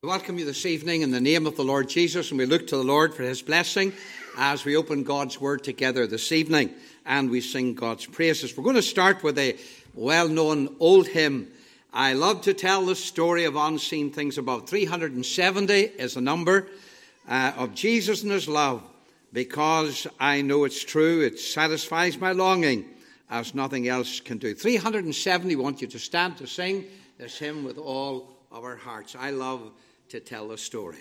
We welcome you this evening in the name of the Lord Jesus, and we look to the Lord for his blessing as we open God's word together this evening and we sing God's praises. We're going to start with a well-known old hymn. I love to tell the story of unseen things above. 370 is the number of Jesus and his love, because I know it's true. It satisfies my longing as nothing else can do. 370, we want you to stand to sing this hymn with all of our hearts. I love to tell the story.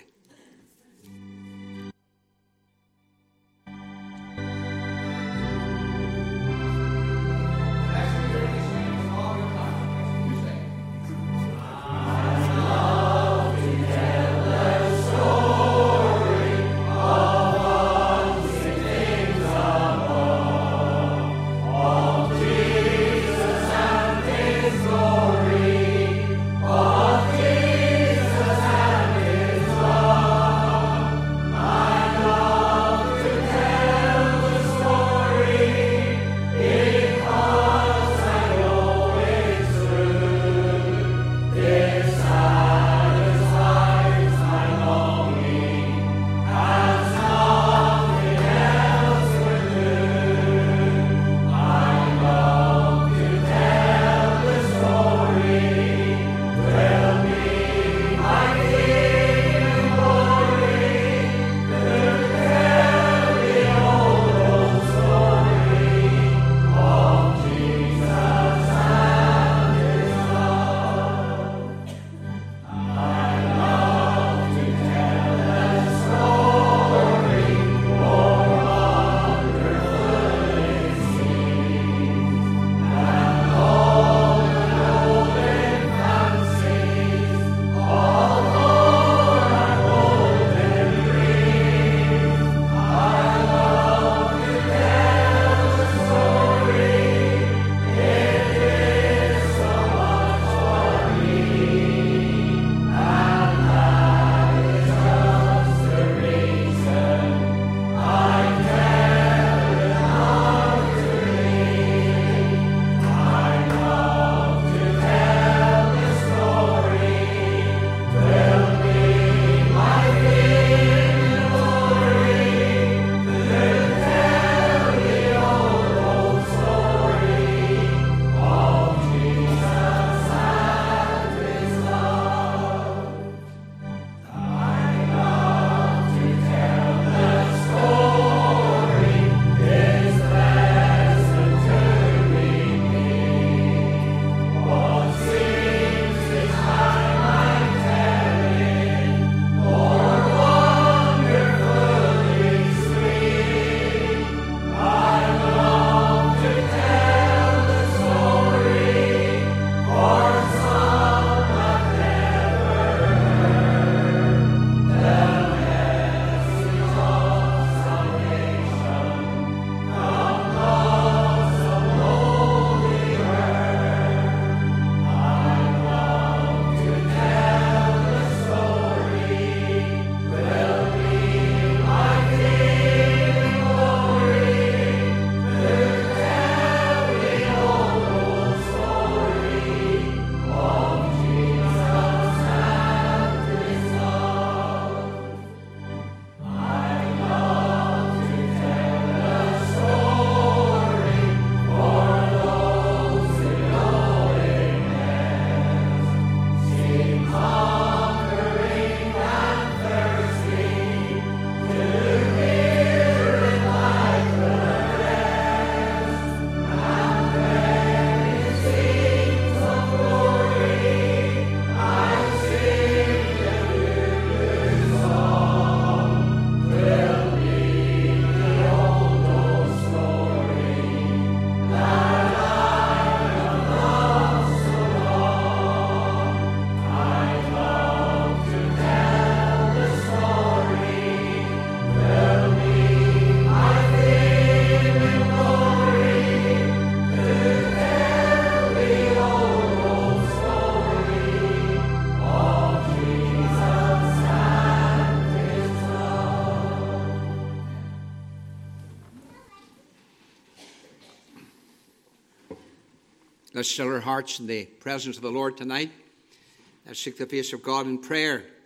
Let's still our hearts in the presence of the Lord tonight. Let's seek the face of God in prayer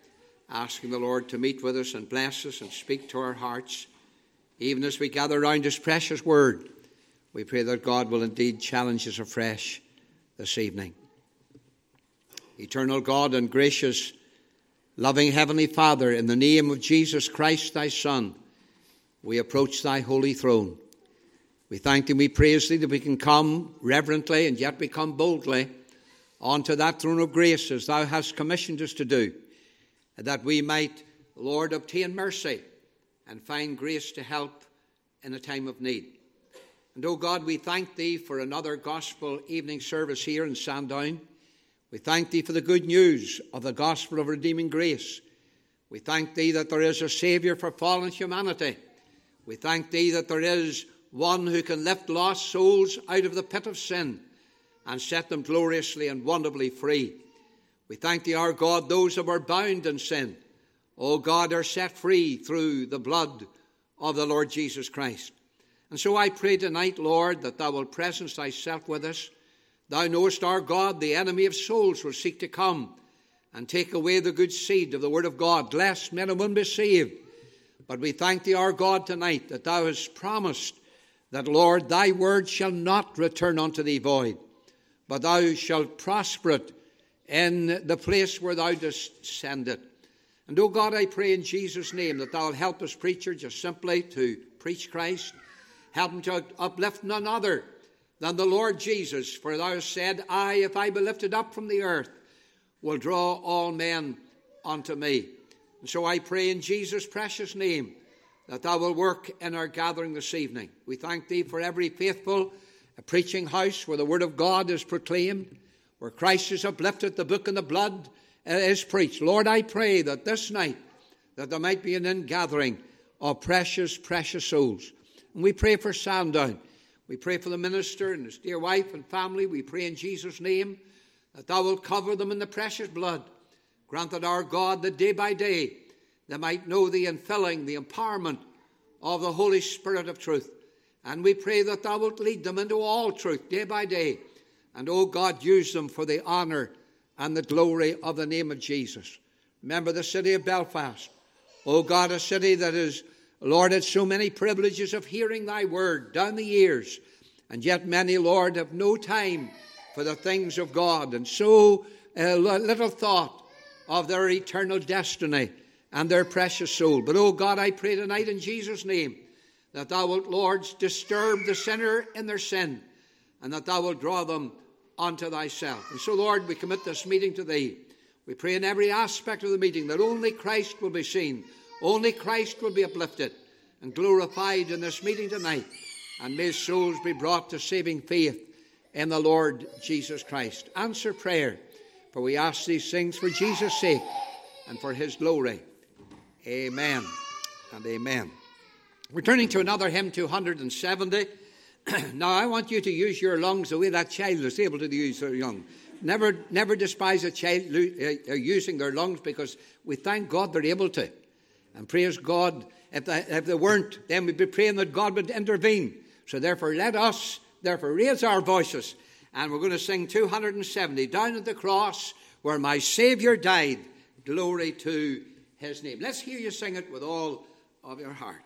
asking the Lord to meet with us and bless us and speak to our hearts. Even as we gather around His precious word, we pray that God will indeed challenge us afresh this evening. Eternal God and gracious, loving Heavenly Father, in the name of Jesus Christ, thy Son, we approach thy holy throne. We thank thee, we praise thee that we can come reverently and yet we come boldly onto that throne of grace as thou hast commissioned us to do, that we might, Lord, obtain mercy and find grace to help in a time of need. And, O God, we thank thee for another gospel evening service here in Sandown. We thank thee for the good news of the gospel of redeeming grace. We thank thee that there is a Saviour for fallen humanity. We thank thee that there is one who can lift lost souls out of the pit of sin and set them gloriously and wonderfully free. We thank thee, our God, those that were bound in sin, O God, are set free through the blood of the Lord Jesus Christ. And so I pray tonight, Lord, that thou wilt presence thyself with us. Thou knowest, our God, the enemy of souls will seek to come and take away the good seed of the word of God, lest men and women be saved. But we thank thee, our God, tonight that thou hast promised that, Lord, thy word shall not return unto thee void, but thou shalt prosper it in the place where thou dost send it. And, O God, I pray in Jesus' name that thou wilt help us, preacher, just simply to preach Christ. Help him to uplift none other than the Lord Jesus. For thou hast said, I, if I be lifted up from the earth, will draw all men unto me. And so I pray in Jesus' precious name that thou wilt work in our gathering this evening. We thank thee for every faithful preaching house where the word of God is proclaimed, where Christ is uplifted, the book and the blood is preached. Lord, I pray that this night that there might be an ingathering of precious, precious souls. And we pray for Sandown. We pray for the minister and his dear wife and family. We pray in Jesus' name that thou wilt cover them in the precious blood. Grant that, our God, that day by day they might know the infilling, the empowerment of the Holy Spirit of truth. And we pray that thou wilt lead them into all truth day by day. And, O God, use them for the honour and the glory of the name of Jesus. Remember the city of Belfast. O God, a city that is, Lord, had so many privileges of hearing thy word down the years. And yet many, Lord, have no time for the things of God and so little thought of their eternal destiny and their precious soul. But, oh God, I pray tonight in Jesus' name that thou wilt, Lord, disturb the sinner in their sin and that thou wilt draw them unto thyself. And so, Lord, we commit this meeting to thee. We pray in every aspect of the meeting that only Christ will be seen, only Christ will be uplifted and glorified in this meeting tonight. And may souls be brought to saving faith in the Lord Jesus Christ. Answer prayer, for we ask these things for Jesus' sake and for his glory. Amen and amen. We're turning to another hymn, 270. Now, I want you to use your lungs the way that child is able to use their lungs. Never despise a child using their lungs, because we thank God they're able to. And praise God, if they weren't, then we'd be praying that God would intervene. So therefore, let us raise our voices. And we're going to sing 270, Down at the Cross Where My Saviour Died, Glory to his name. Let's hear you sing it with all of your heart.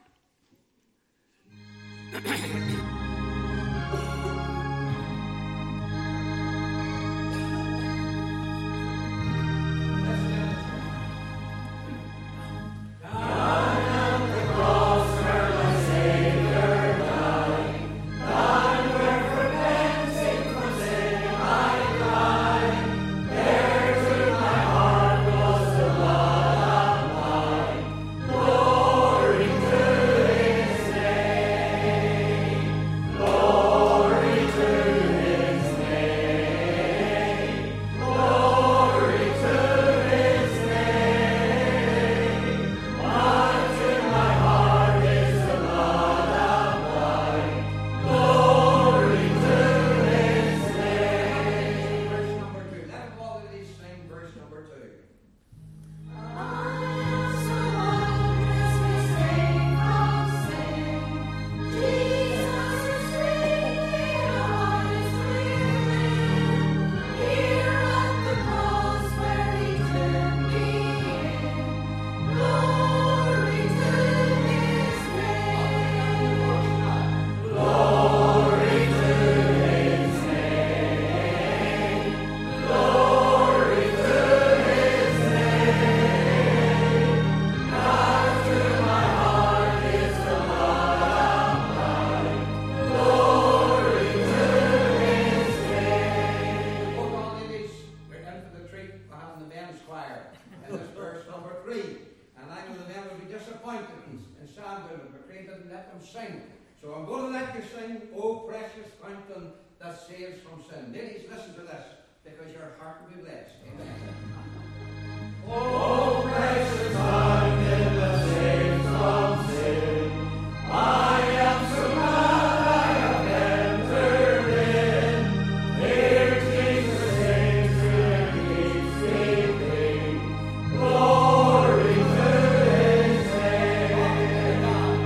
fountains in Sandal, but Craig didn't let them sing. So I'm going to let you sing, "O Precious Fountain that saves from sin." Ladies, listen to this, because your heart will be blessed. Amen. O precious fountain that saves from sin, I am so glad I have entered in. Here Jesus saves and keeps me clean. Glory to His name.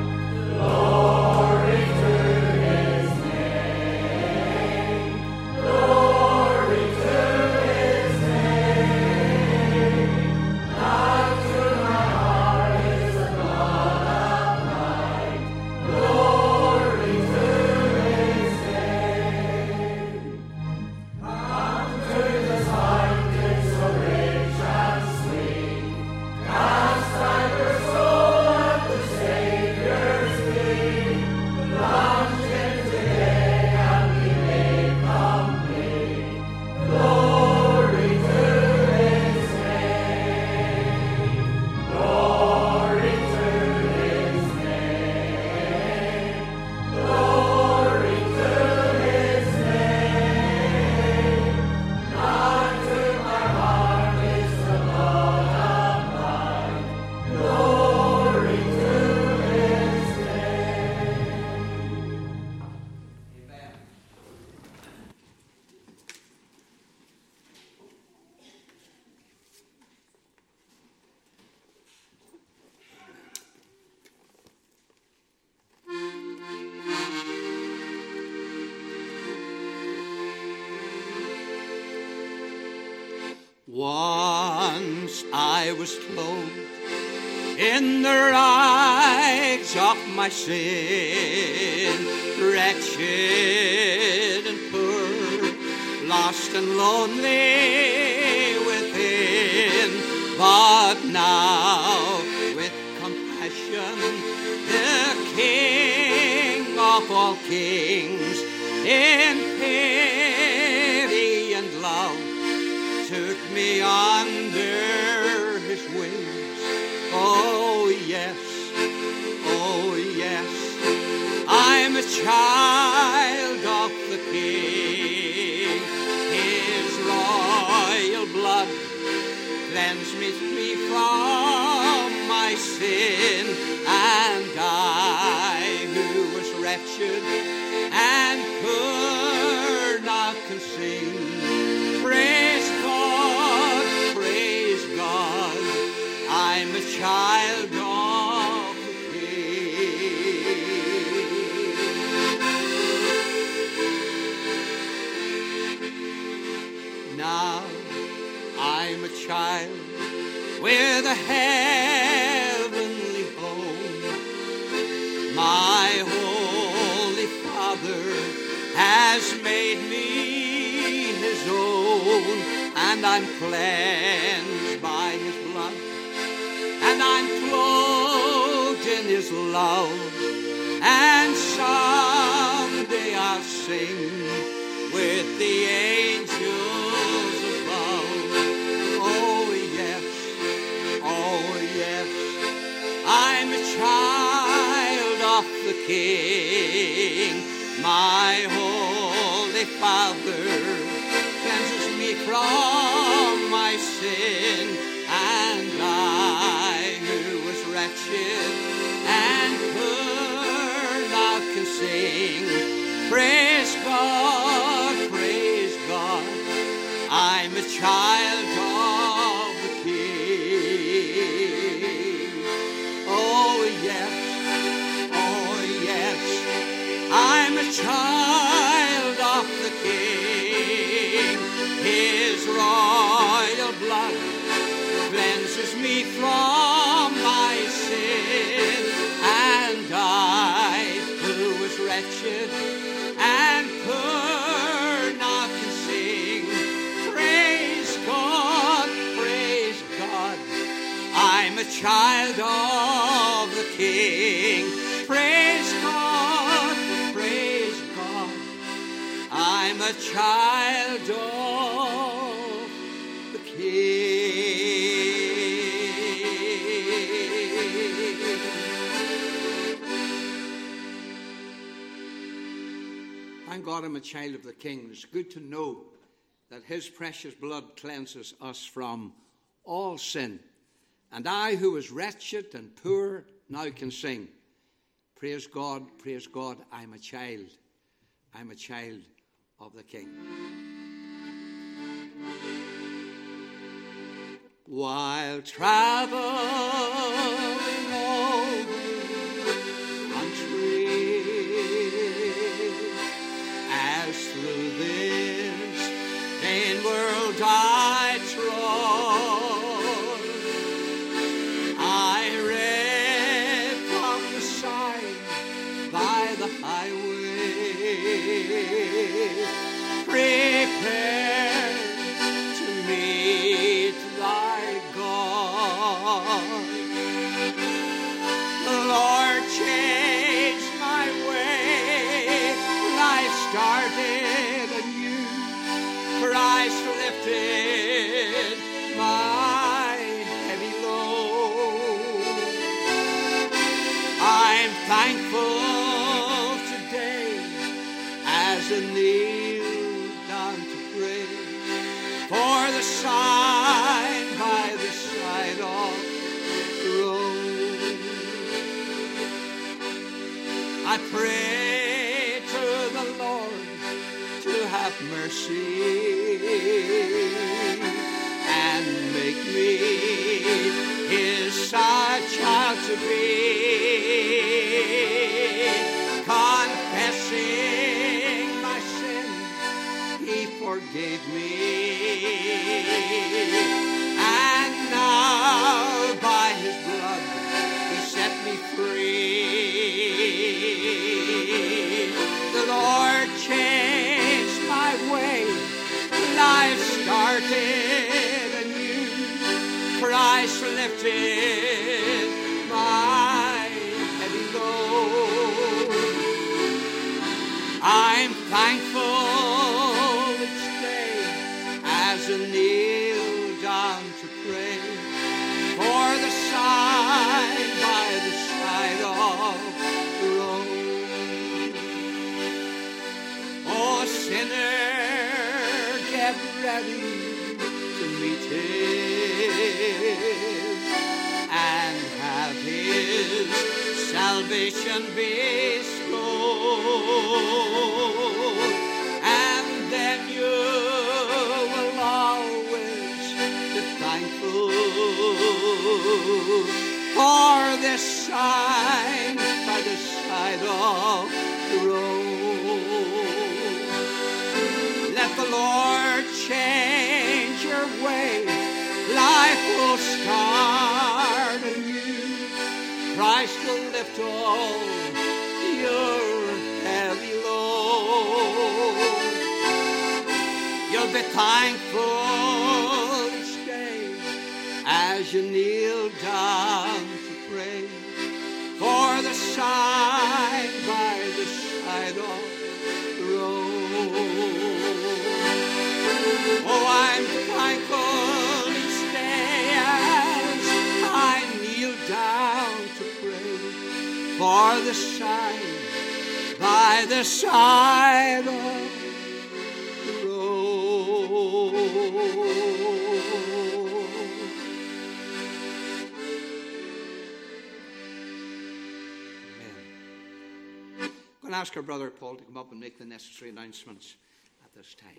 Glory to His name. Glory to His name. Light to my heart is the God of light. Glory to His name. Unto the fountain so rich and sweet, cast thy poor soul at the Saviour's feet. Plunge in today and be made complete. Glory to His name. Glory to His name. Glory to His name. Nigh to my heart is the Lord of light. Glory to His name. Amen. Once I was clothed in the rags of my sin, wretched and poor, lost and lonely within. But now, with compassion, the King of all kings, in pity and love, took me under His wings. Oh yes, I'm a child of the King. His royal blood cleansed me from my sin, and I, who was wretched and could not conceive, praise God, I'm a child of the King. Now I'm a child with a heavenly home. My Holy Father has made me His own, and I'm cleansed by His blood, and I'm clothed in His love, and someday I'll sing with the angels above. Oh yes, I'm a child of the King. My Holy Father cleanses me from my sin, and I, who was wretched and could not sing, praise God, I'm a child of the King. Oh yes, I'm a child of the King. His royal blood cleanses me from my sin, and I, who was wretched and could not sing, praise God, I'm a child of the King. Praise God, I'm a child of the King. God, I'm a child of the King. It's good to know that his precious blood cleanses us from all sin. And I, who was wretched and poor, now can sing, praise God, I'm a child. I'm a child of the King. While traveling all the country, as through this vain world I trod, I read from the sign by the highway, prepare to meet thy God. The Lord changed my way, life started anew. Christ lifted my heavy load. I'm thankful today as I kneel down to pray for the sign by the side of the road. I pray to the Lord to have mercy and make me his child to be, confessing my sin, he forgave me, and now by his blood he set me free. The Lord changed my way, life started anew. Christ lifted my heavy load. I'm thankful each day as I kneel down to pray for the sign by the side of the road. Oh, sinner, get ready to meet him and have his salvation bestowed, and then you will always be thankful for this sign by the side of the road. Let the Lord change your way, life will start anew. Christ will lift all your heavy load. You'll be thankful each day as you kneel down to pray for the sign by the side of the road. Oh, I'm thankful each day as I kneel down to pray for the sign by the side of the road. Amen. I'm going to ask our brother Paul to come up and make the necessary announcements at this time.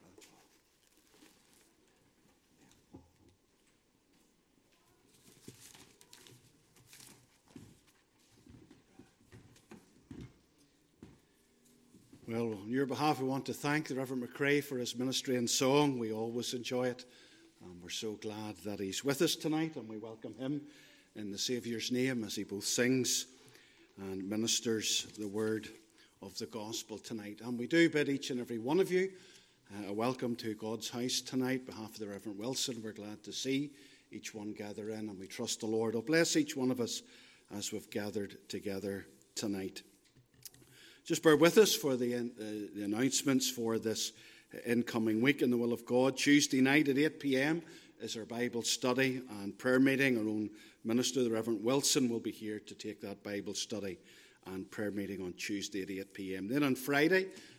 Well, on your behalf, we want to thank the Reverend McRae for his ministry and song. We always enjoy it. And we're so glad that he's with us tonight, and we welcome him in the Saviour's name as he both sings and ministers the word of the gospel tonight. And we do bid each and every one of you a welcome to God's house tonight. On behalf of the Reverend Wilson, we're glad to see each one gather in, and we trust the Lord will bless each one of us as we've gathered together tonight. Just bear with us for the announcements for this incoming week in the will of God. Tuesday night at 8 p.m. is our Bible study and prayer meeting. Our own minister, the Reverend Wilson, will be here to take that Bible study and prayer meeting on Tuesday at 8 p.m. Then on Friday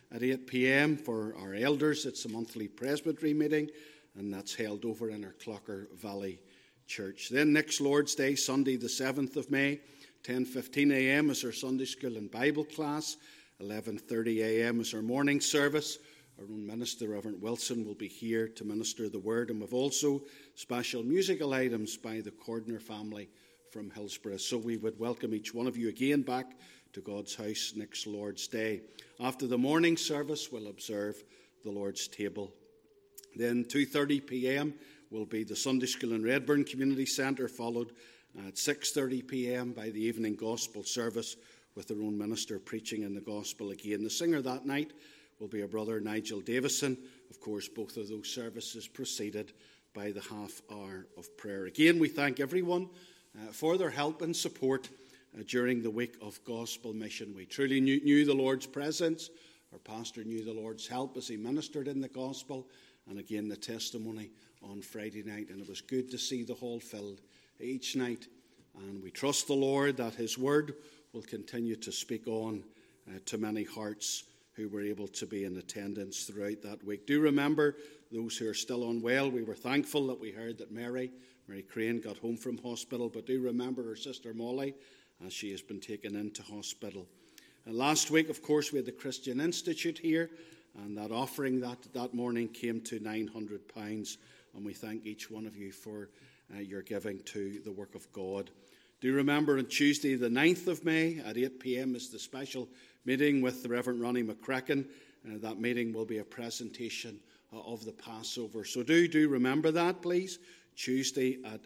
at 8 p.m. For our elders, it's a monthly presbytery meeting, and that's held over in our Clocker Valley Church. Then next Lord's Day, Sunday the 7th of May, 10:15 a.m. is our Sunday School and Bible class. 11:30 a.m. is our morning service. Our own minister, Reverend Wilson, will be here to minister the word, and we've also special musical items by the Cordner family from Hillsborough. So we would welcome each one of you again back to God's house next Lord's Day. After the morning service, we'll observe the Lord's table. Then 2:30 p.m. will be the Sunday School in Redburn Community Centre, followed at 6:30 p.m. by the evening gospel service with their own minister preaching in the gospel again. The singer that night will be our brother Nigel Davison. Of course, both of those services preceded by the half hour of prayer. Again, we thank everyone for their help and support during the week of gospel mission. We truly knew the Lord's presence. Our pastor knew the Lord's help as he ministered in the gospel. And again, the testimony on Friday night. And it was good to see the hall filled each night. And we trust the Lord that his word will continue to speak on to many hearts who were able to be in attendance throughout that week. Do remember those who are still unwell. We were thankful that we heard that Mary Crane got home from hospital, but do remember her sister Molly as she has been taken into hospital. And last week, of course, we had the Christian Institute here, and that offering that morning came to £900, and we thank each one of you for your giving to the work of God. Do remember on Tuesday the 9th of May at 8 p.m. is the special meeting with the Reverend Ronnie McCracken. That meeting will be a presentation of the Passover. So do remember that, please. Tuesday at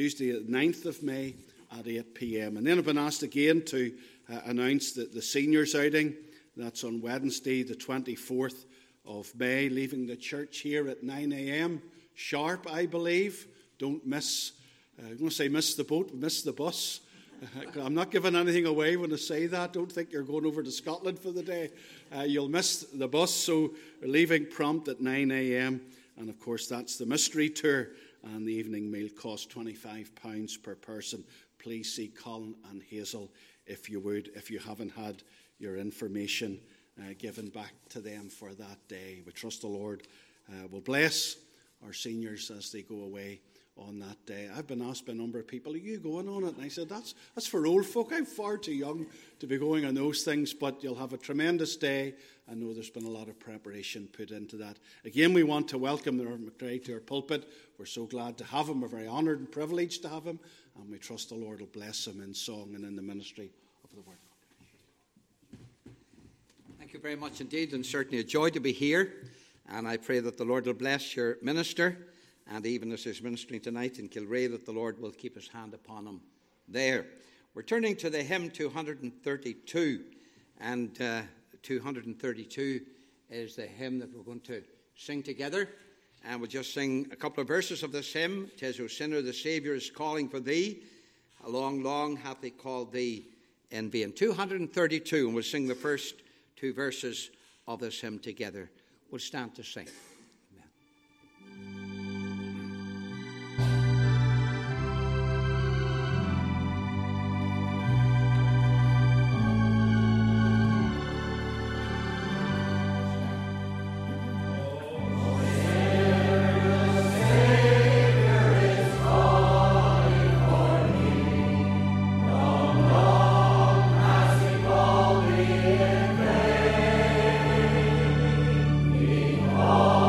9th of May at 8 p.m. And then I've been asked again to announce that the seniors outing. That's on Wednesday the 24th of May, leaving the church here at 9 a.m. sharp, I believe. Don't miss. I'm going to say miss the boat, miss the bus. I'm not giving anything away when I say that. Don't think you're going over to Scotland for the day. You'll miss the bus, so we're leaving prompt at 9 a.m. And, of course, that's the mystery tour, and the evening meal costs £25 per person. Please see Colin and Hazel if you would, if you haven't had your information given back to them for that day. We trust the Lord will bless our seniors as they go away on that day. I've been asked by a number of people, are you going on it? And I said, that's for old folk. I'm far too young to be going on those things, but you'll have a tremendous day. I know there's been a lot of preparation put into that. Again, we want to welcome the Reverend McRae to our pulpit. We're so glad to have him. We're very honoured and privileged to have him, and we trust the Lord will bless him in song and in the ministry of the word. Thank you very much indeed, and certainly a joy to be here. And I pray that the Lord will bless your minister, and even as he's ministering tonight in Kilrea, that the Lord will keep his hand upon him there. We're turning to the hymn 232, and 232 is the hymn that we're going to sing together. And we'll just sing a couple of verses of this hymn. "'Tis, O sinner, the Saviour is calling for thee. How long, long hath he called thee in vain." 232, and we'll sing the first two verses of this hymn together. We'll stand to sing. Oh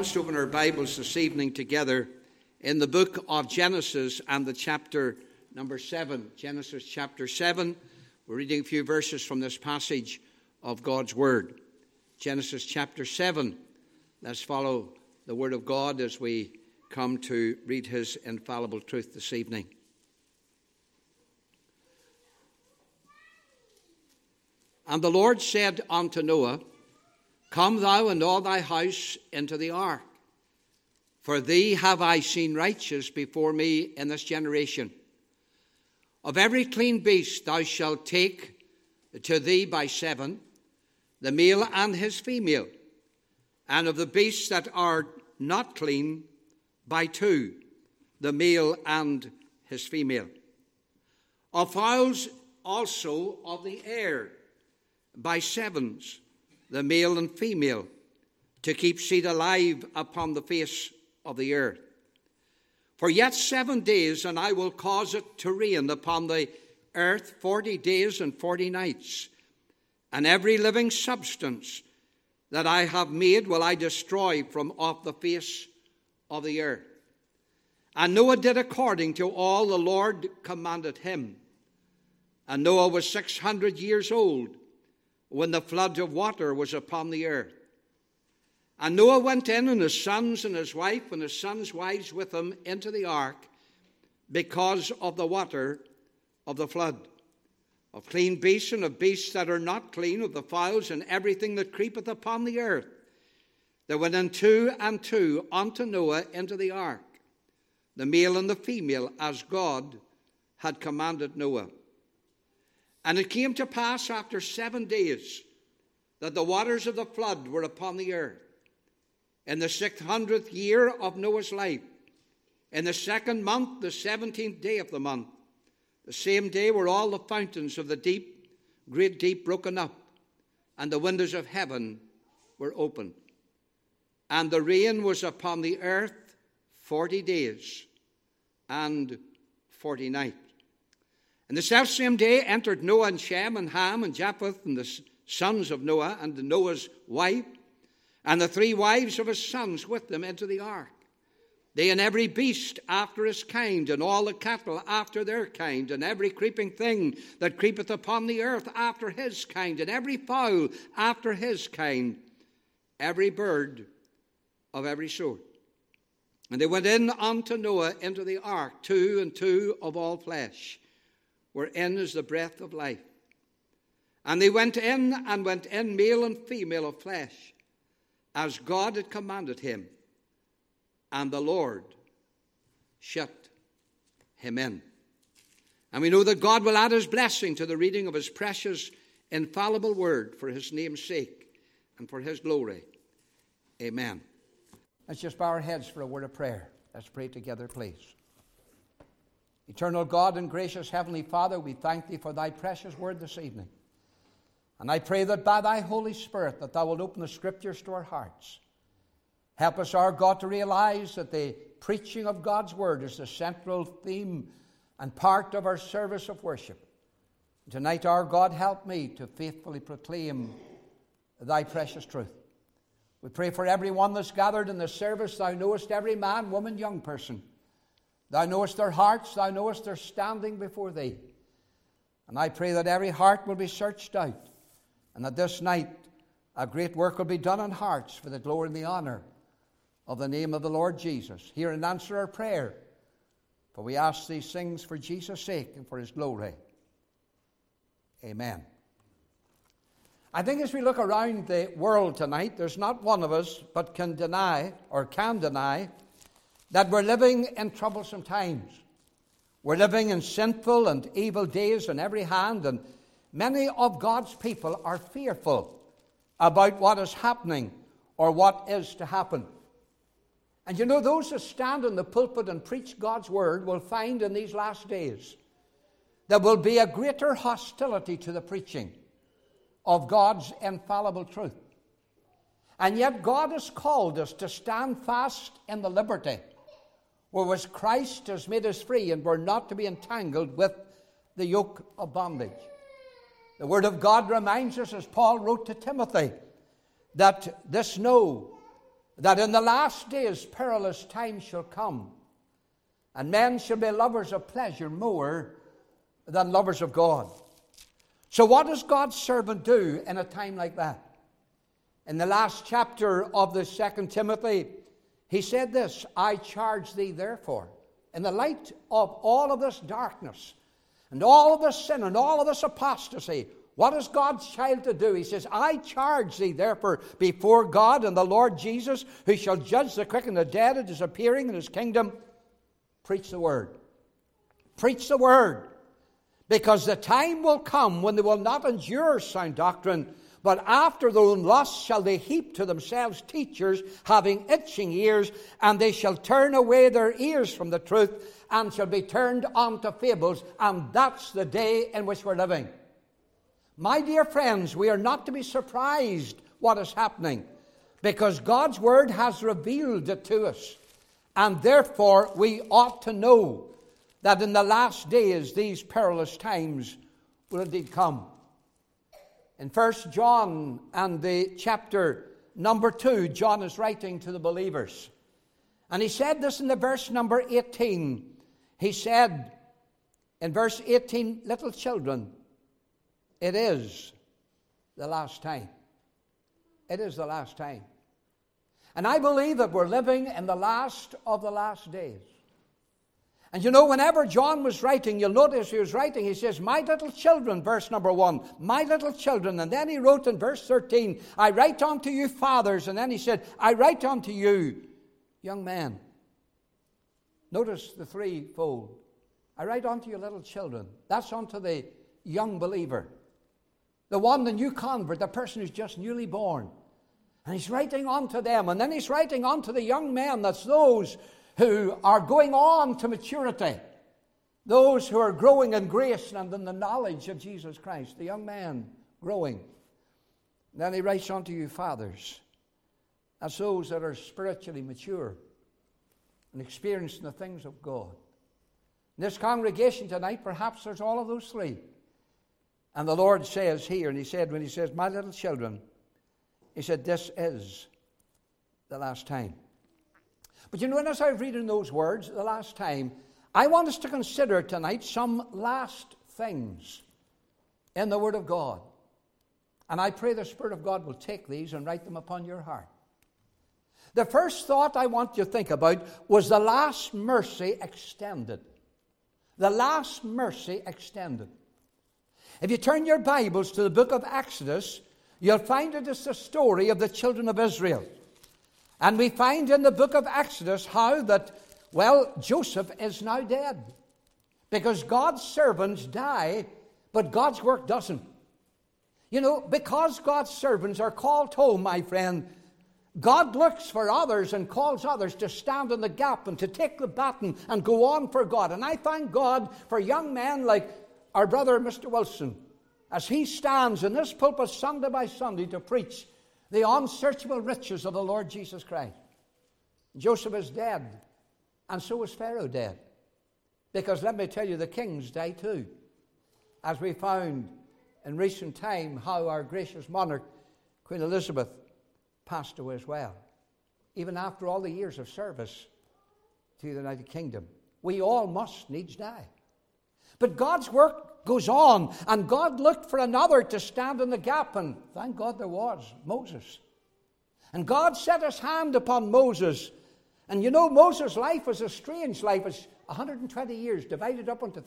chance to open our Bibles this evening together in the book of Genesis and the chapter number 7. Genesis chapter 7. We're reading a few verses from this passage of God's Word. Genesis chapter 7. Let's follow the Word of God as we come to read His infallible truth this evening. And the Lord said unto Noah, Come thou and all thy house into the ark, for thee have I seen righteous before me in this generation. Of every clean beast thou shalt take to thee by 7, the male and his female, and of the beasts that are not clean by 2, the male and his female. Of fowls also of the air by 7s, the male and female, to keep seed alive upon the face of the earth. For yet 7 days, and I will cause it to rain upon the earth 40 days and 40 nights. And every living substance that I have made will I destroy from off the face of the earth. And Noah did according to all the Lord commanded him. And Noah was 600 years old when the flood of water was upon the earth. And Noah went in, and his sons and his wife and his sons' wives with him into the ark, because of the water of the flood, of clean beasts and of beasts that are not clean, of the fowls and everything that creepeth upon the earth. There went in 2 and 2 unto Noah into the ark, the male and the female, as God had commanded Noah. And it came to pass after 7 days that the waters of the flood were upon the earth. In the 600th year of Noah's life, in the 2nd month, the 17th day of the month, the same day were all the fountains of the deep, great deep, broken up, and the windows of heaven were opened. And the rain was upon the earth 40 days and 40 nights. And the selfsame day entered Noah and Shem and Ham and Japheth and the sons of Noah and Noah's wife and the 3 wives of his sons with them into the ark. They and every beast after his kind, and all the cattle after their kind, and every creeping thing that creepeth upon the earth after his kind, and every fowl after his kind, every bird of every sort. And they went in unto Noah into the ark, 2 and 2 of all flesh, wherein is the breath of life. And they went in, male and female of flesh, as God had commanded him. And the Lord shut him in. And we know that God will add his blessing to the reading of his precious, infallible word for his name's sake and for his glory. Amen. Let's just bow our heads for a word of prayer. Let's pray together, please. Eternal God and gracious Heavenly Father, we thank thee for thy precious word this evening. And I pray that by thy Holy Spirit that thou wilt open the Scriptures to our hearts. Help us, our God, to realize that the preaching of God's word is the central theme and part of our service of worship. Tonight, our God, help me to faithfully proclaim thy precious truth. We pray for everyone that's gathered in this service. Thou knowest every man, woman, young person. Thou knowest their hearts. Thou knowest their standing before thee. And I pray that every heart will be searched out, and that this night a great work will be done in hearts for the glory and the honor of the name of the Lord Jesus. Hear and answer our prayer, for we ask these things for Jesus' sake and for his glory. Amen. I think as we look around the world tonight, there's not one of us but can deny that we're living in troublesome times. We're living in sinful and evil days on every hand, and many of God's people are fearful about what is happening or what is to happen. And you know, those that stand in the pulpit and preach God's word will find in these last days there will be a greater hostility to the preaching of God's infallible truth. And yet God has called us to stand fast in the liberty wherewith Christ has made us free, and we're not to be entangled with the yoke of bondage. The Word of God reminds us, as Paul wrote to Timothy, that this know, that in the last days perilous times shall come, and men shall be lovers of pleasure more than lovers of God. So what does God's servant do in a time like that? In the last chapter of the 2 Timothy, he said this, I charge thee therefore, in the light of all of this darkness, and all of this sin, and all of this apostasy, what is God's child to do? He says, I charge thee therefore before God and the Lord Jesus, who shall judge the quick and the dead at his appearing in his kingdom, preach the word. Preach the word. Because the time will come when they will not endure sound doctrine, but after their own lusts shall they heap to themselves teachers having itching ears, and they shall turn away their ears from the truth, and shall be turned unto fables. And that's the day in which we're living. My dear friends, we are not to be surprised what is happening, because God's word has revealed it to us. And therefore we ought to know that in the last days these perilous times will indeed come. In 1 John and the chapter number 2, John is writing to the believers. And he said this in the verse number 18. He said in verse 18, little children, it is the last time. It is the last time. And I believe that we're living in the last of the last days. And you know, whenever John was writing, you'll notice he was writing, he says, my little children, verse number 1, my little children. And then he wrote in verse 13, I write unto you fathers. And then he said, I write unto you young men. Notice the threefold. I write unto you little children. That's unto the young believer. The one, the new convert, the person who's just newly born. And he's writing unto them. And then he's writing unto the young men. That's those who are going on to maturity. Those who are growing in grace and in the knowledge of Jesus Christ. The young man growing. And then he writes unto you fathers. That's those that are spiritually mature and experiencing the things of God. In this congregation tonight, perhaps there's all of those three. And the Lord says here, and he said, when he says, my little children, he said, this is the last time. But you know, as I was reading those words, the last time, I want us to consider tonight some last things in the Word of God. And I pray the Spirit of God will take these and write them upon your heart. The first thought I want you to think about was the last mercy extended. The last mercy extended. If you turn your Bibles to the book of Exodus, you'll find it is the story of the children of Israel. And we find in the book of Exodus how that, well, Joseph is now dead. Because God's servants die, but God's work doesn't. You know, because God's servants are called home, my friend, God looks for others and calls others to stand in the gap and to take the baton and go on for God. And I thank God for young men like our brother Mr. Wilson, as he stands in this pulpit Sunday by Sunday to preach the unsearchable riches of the Lord Jesus Christ. Joseph is dead, and so is Pharaoh dead. Because let me tell you, the kings die too. As we found in recent time how our gracious monarch, Queen Elizabeth, passed away as well. Even after all the years of service to the United Kingdom. We all must needs die. But God's work goes on, and God looked for another to stand in the gap, and thank God there was, Moses. And God set his hand upon Moses. And you know, Moses' life was a strange life. It's 120 years divided up into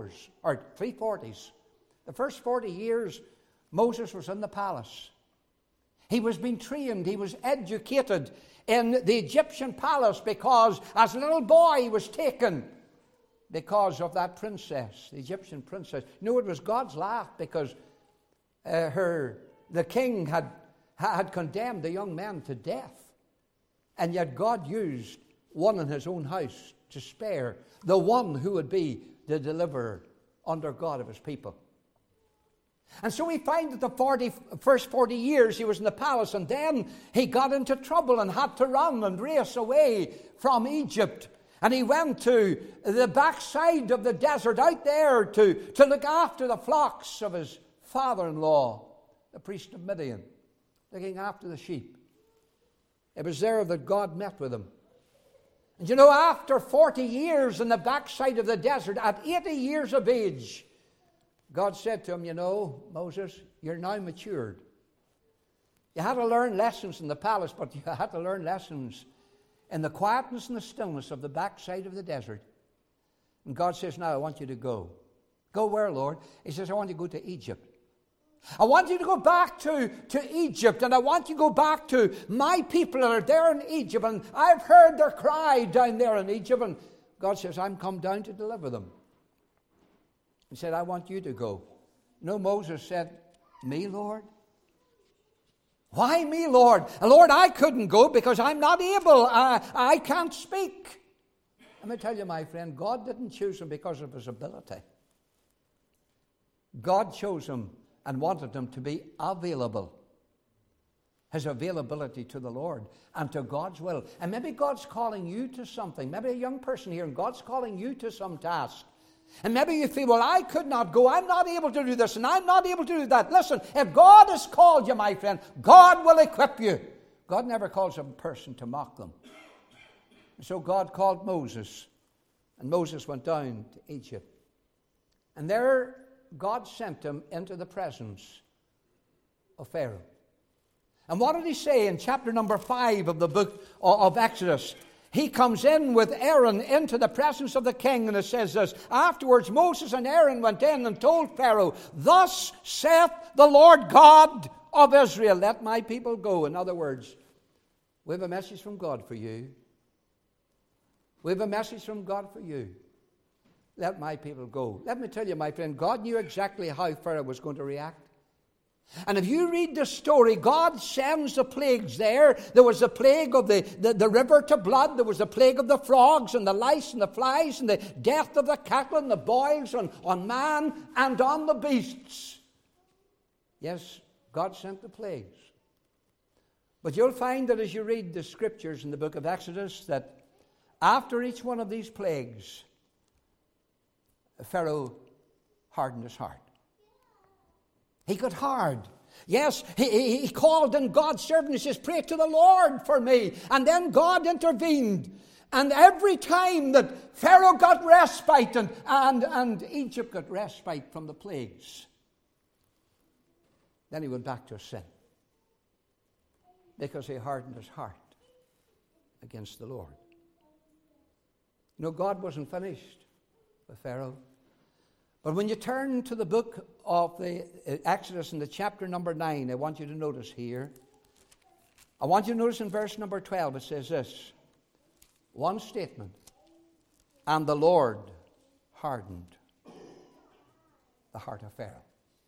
3/40s. The first 40 years, Moses was in the palace. He was being trained, he was educated in the Egyptian palace because as a little boy he was taken because of that princess, the Egyptian princess. No, it was God's laugh because the king had condemned the young man to death. And yet God used one in his own house to spare the one who would be the deliverer under God of his people. And so we find that the first 40 years he was in the palace, and then he got into trouble and had to run and race away from Egypt. And he went to the backside of the desert out there to look after the flocks of his father-in-law, the priest of Midian, looking after the sheep. It was there that God met with him. And you know, after 40 years in the backside of the desert, at 80 years of age, God said to him, you know, Moses, you're now matured. You had to learn lessons in the palace, but you had to learn lessons in the quietness and the stillness of the backside of the desert. And God says, now I want you to go. Go where, Lord? He says, I want you to go to Egypt. I want you to go back to Egypt, and I want you to go back to my people that are there in Egypt, and I've heard their cry down there in Egypt, and God says, I'm come down to deliver them. He said, I want you to go. No, Moses said, me, Lord? Why me, Lord? Lord, I couldn't go because I'm not able. I can't speak. Let me tell you, my friend, God didn't choose him because of his ability. God chose him and wanted him to be available. His availability to the Lord and to God's will. And maybe God's calling you to something. Maybe a young person here, and God's calling you to some task. And maybe you feel, well, I could not go. I'm not able to do this, and I'm not able to do that. Listen, if God has called you, my friend, God will equip you. God never calls a person to mock them. And so God called Moses, and Moses went down to Egypt. And there God sent him into the presence of Pharaoh. And what did he say in chapter number 5 of the book of Exodus? He comes in with Aaron into the presence of the king, and it says this, afterwards Moses and Aaron went in and told Pharaoh, thus saith the Lord God of Israel, let my people go. In other words, we have a message from God for you. We have a message from God for you. Let my people go. Let me tell you, my friend, God knew exactly how Pharaoh was going to react. And if you read the story, God sends the plagues there. There was the plague of the river to blood. There was the plague of the frogs and the lice and the flies and the death of the cattle and the boils on man and on the beasts. Yes, God sent the plagues. But you'll find that as you read the scriptures in the book of Exodus, that after each one of these plagues, Pharaoh hardened his heart. He got hard. Yes, he called in God's servant. He says, pray to the Lord for me. And then God intervened. And every time that Pharaoh got respite and Egypt got respite from the plagues, then he went back to sin. Because he hardened his heart against the Lord. You know, God wasn't finished with Pharaoh. But when you turn to the book of the Exodus in the chapter number 9, I want you to notice here. I want you to notice in verse number 12, it says this. One statement. And the Lord hardened the heart of Pharaoh.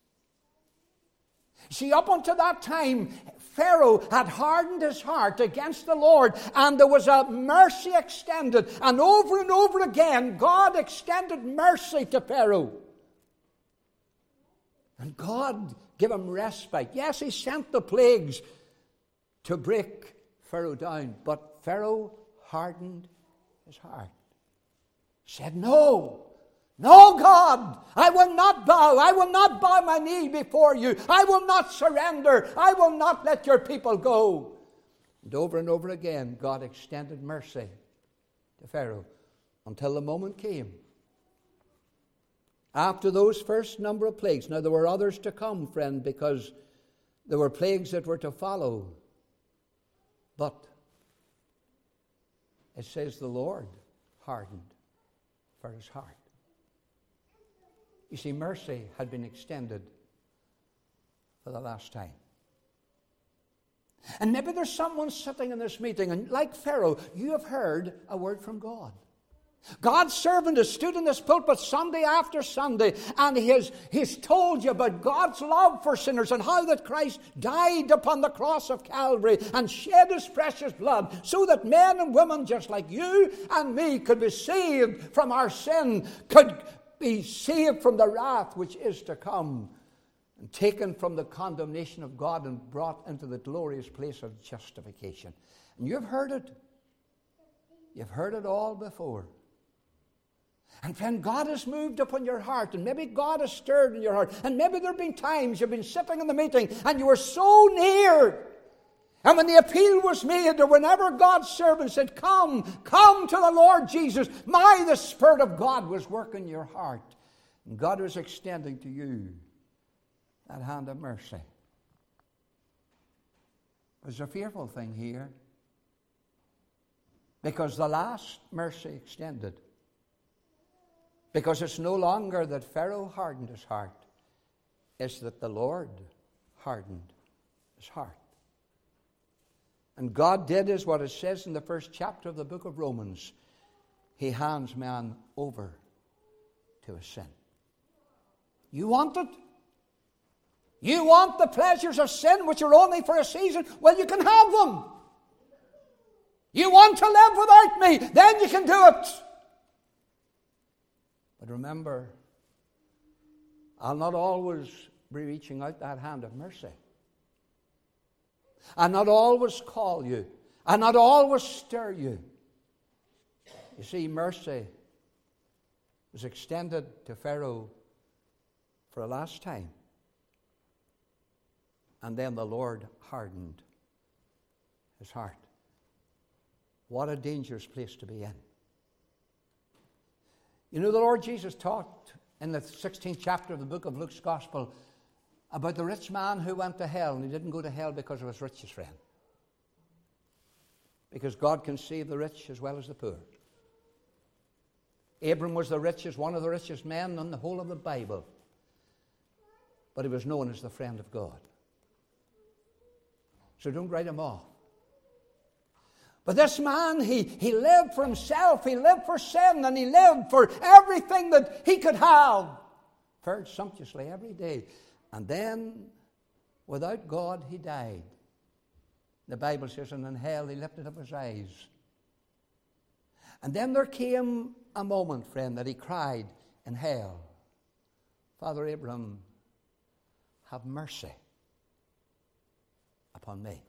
See, up until that time, Pharaoh had hardened his heart against the Lord, and there was a mercy extended. And over again, God extended mercy to Pharaoh. And God gave him respite. Yes, he sent the plagues to break Pharaoh down, but Pharaoh hardened his heart. Said, no, God, I will not bow. I will not bow my knee before you. I will not surrender. I will not let your people go. And over again, God extended mercy to Pharaoh until the moment came. After those first number of plagues, now there were others to come, friend, because there were plagues that were to follow. But it says the Lord hardened Pharaoh's heart. You see, mercy had been extended for the last time. And maybe there's someone sitting in this meeting, and like Pharaoh, you have heard a word from God. God's servant has stood in this pulpit Sunday after Sunday, and he's told you about God's love for sinners and how that Christ died upon the cross of Calvary and shed his precious blood so that men and women just like you and me could be saved from our sin, could be saved from the wrath which is to come, and taken from the condemnation of God and brought into the glorious place of justification. And you've heard it. You've heard it all before. And friend, God has moved upon your heart, and maybe God has stirred in your heart, and maybe there have been times you've been sitting in the meeting and you were so near. And when the appeal was made, or whenever God's servant said, come to the Lord Jesus, the Spirit of God was working your heart. And God was extending to you that hand of mercy. There's a fearful thing here. Because the last mercy extended. Because it's no longer that Pharaoh hardened his heart. It's that the Lord hardened his heart. And God did as what it says in the first chapter of the book of Romans. He hands man over to his sin. You want it? You want the pleasures of sin which are only for a season? Well, you can have them. You want to live without me? Then you can do it. But remember, I'll not always be reaching out that hand of mercy. I'll not always call you. I'll not always stir you. You see, mercy was extended to Pharaoh for a last time. And then the Lord hardened his heart. What a dangerous place to be in. You know, the Lord Jesus taught in the 16th chapter of the book of Luke's Gospel about the rich man who went to hell, and he didn't go to hell because he was rich, his friend. Because God can save the rich as well as the poor. Abram was the richest, one of the richest men in the whole of the Bible. But he was known as the friend of God. So don't write him off. But this man, he lived for himself, he lived for sin, and he lived for everything that he could have. Fared sumptuously every day. And then, without God, he died. The Bible says, and in hell he lifted up his eyes. And then there came a moment, friend, that he cried in hell, Father Abraham, have mercy upon me.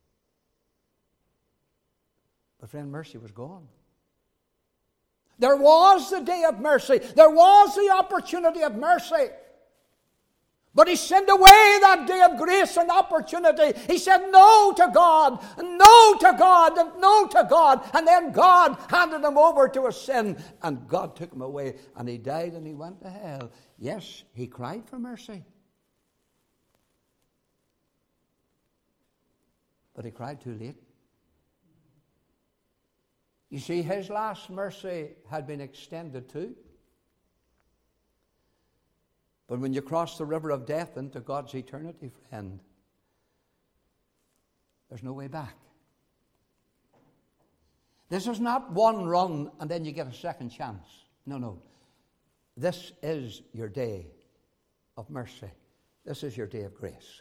But friend, mercy was gone. There was the day of mercy. There was the opportunity of mercy. But he sent away that day of grace and opportunity. He said no to God, no to God, and no to God. And then God handed him over to a sin, and God took him away, and he died and he went to hell. Yes, he cried for mercy. But he cried too late. You see, his last mercy had been extended too. But when you cross the river of death into God's eternity, friend, there's no way back. This is not one run and then you get a second chance. No. This is your day of mercy. This is your day of grace.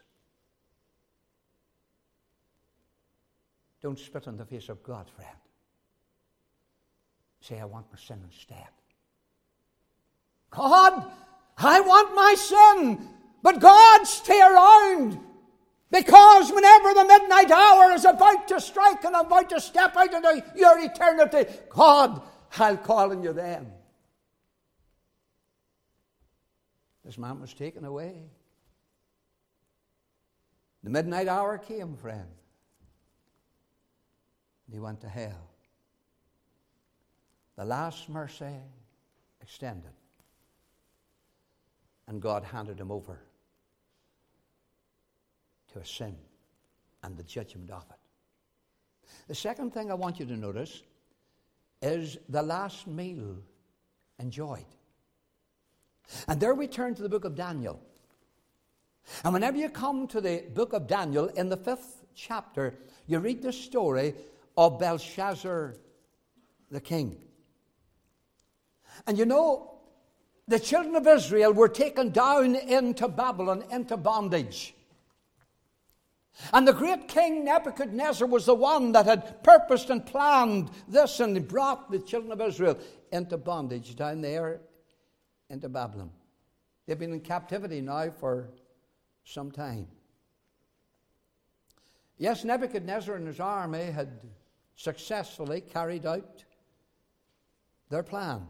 Don't spit on the face of God, friend. Say, I want my sin instead. God, I want my sin, but God, stay around. Because whenever the midnight hour is about to strike and I'm about to step out into your eternity, God, I'll call on you then. This man was taken away. The midnight hour came, friend. He went to hell. The last mercy extended. And God handed him over to a sin and the judgment of it. The second thing I want you to notice is the last meal enjoyed. And there we turn to the book of Daniel. And whenever you come to the book of Daniel, in the 5th chapter, you read the story of Belshazzar the king. And you know, the children of Israel were taken down into Babylon, into bondage. And the great king Nebuchadnezzar was the one that had purposed and planned this and brought the children of Israel into bondage down there into Babylon. They've been in captivity now for some time. Yes, Nebuchadnezzar and his army had successfully carried out their plan.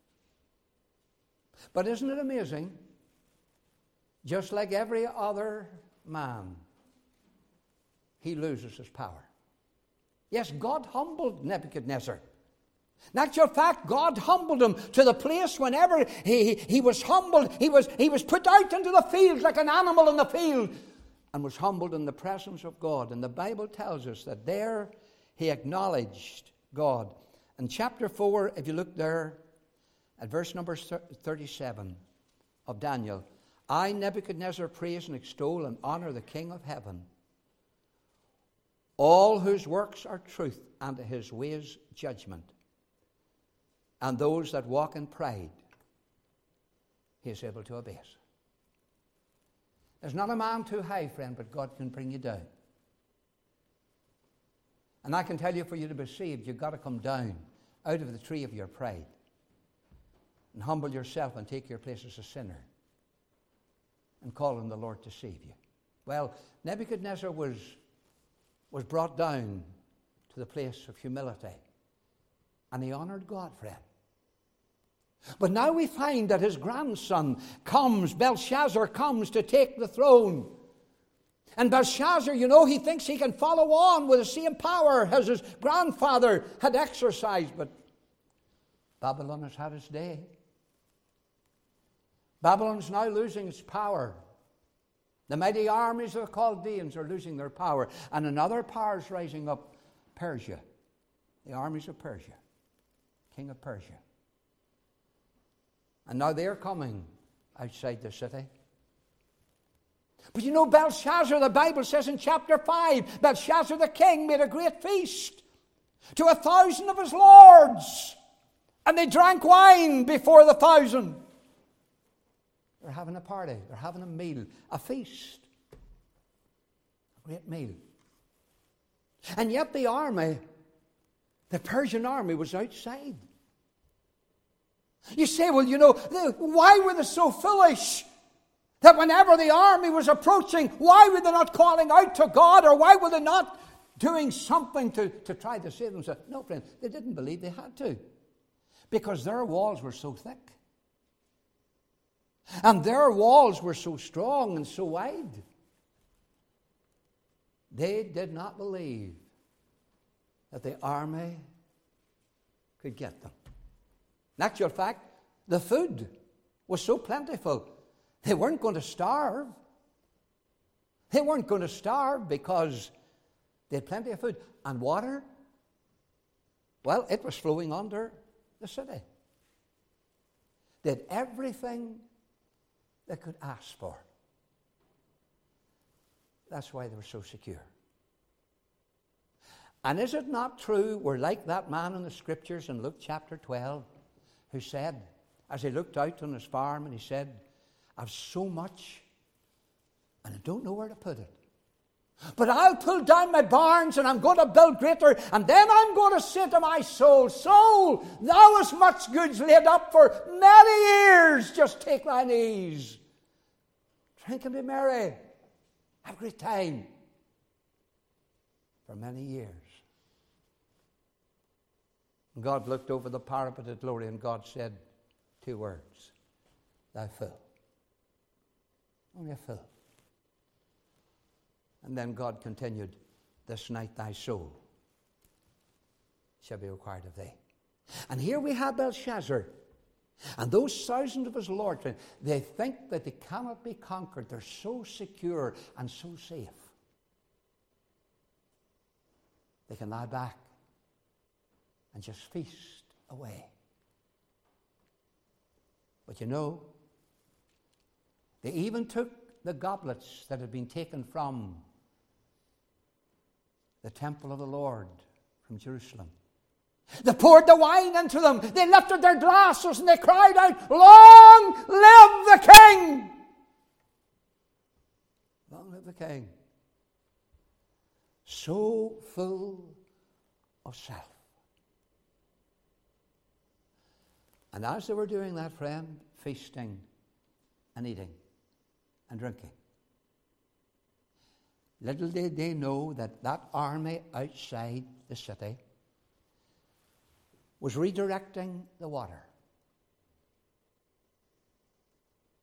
But isn't it amazing? Just like every other man, he loses his power. Yes, God humbled Nebuchadnezzar. In actual fact, God humbled him to the place whenever he was humbled, he was put out into the field like an animal in the field and was humbled in the presence of God. And the Bible tells us that there he acknowledged God. In chapter 4, if you look there at verse number 37 of Daniel, I, Nebuchadnezzar, praise and extol and honor the King of heaven, all whose works are truth and his ways judgment. And those that walk in pride, he is able to abase. There's not a man too high, friend, but God can bring you down. And I can tell you, for you to be saved, you've got to come down out of the tree of your pride and humble yourself and take your place as a sinner and call on the Lord to save you. Well, Nebuchadnezzar was brought down to the place of humility, and he honored God, friend. But now we find that his grandson comes, Belshazzar comes to take the throne. And Belshazzar, he thinks he can follow on with the same power as his grandfather had exercised. But Babylon has had its day. Babylon's now losing its power. The mighty armies of the Chaldeans are losing their power. And another power is rising up, Persia. The armies of Persia. King of Persia. And now they're coming outside the city. But Belshazzar, the Bible says in chapter 5, Belshazzar the king made a great feast to 1,000 of his lords. And they drank wine before the 1,000. They're having a party. They're having a meal. A feast. A great meal. And yet the Persian army was outside. You say, well, why were they so foolish that whenever the army was approaching, why were they not calling out to God, or why were they not doing something to try to save themselves? No, friend, they didn't believe they had to, because their walls were so thick. And their walls were so strong and so wide. They did not believe that the army could get them. In actual fact, the food was so plentiful, they weren't going to starve. They weren't going to starve because they had plenty of food. And water, well, it was flowing under the city. They had everything they could ask for. That's why they were so secure. And is it not true we're like that man in the Scriptures in Luke chapter 12, who said, as he looked out on his farm, and he said, I've so much, and I don't know where to put it. But I'll pull down my barns, and I'm going to build greater, and then I'm going to say to my soul, Soul, thou hast much goods laid up for many years. Just take thine ease. Drink and be merry. Have a great time. For many years. And God looked over the parapeted glory, and God said 2 words. Thou fool. Only a fool. And then God continued, this night thy soul shall be required of thee. And here we have Belshazzar. And those 1,000 of his lords, they think that they cannot be conquered. They're so secure and so safe. They can lie back and just feast away. But they even took the goblets that had been taken from the temple of the Lord from Jerusalem. They poured the wine into them. They lifted their glasses and they cried out, Long live the King! Long live the King. So full of self. And as they were doing that, friend, feasting and eating and drinking, little did they know that that army outside the city was redirecting the water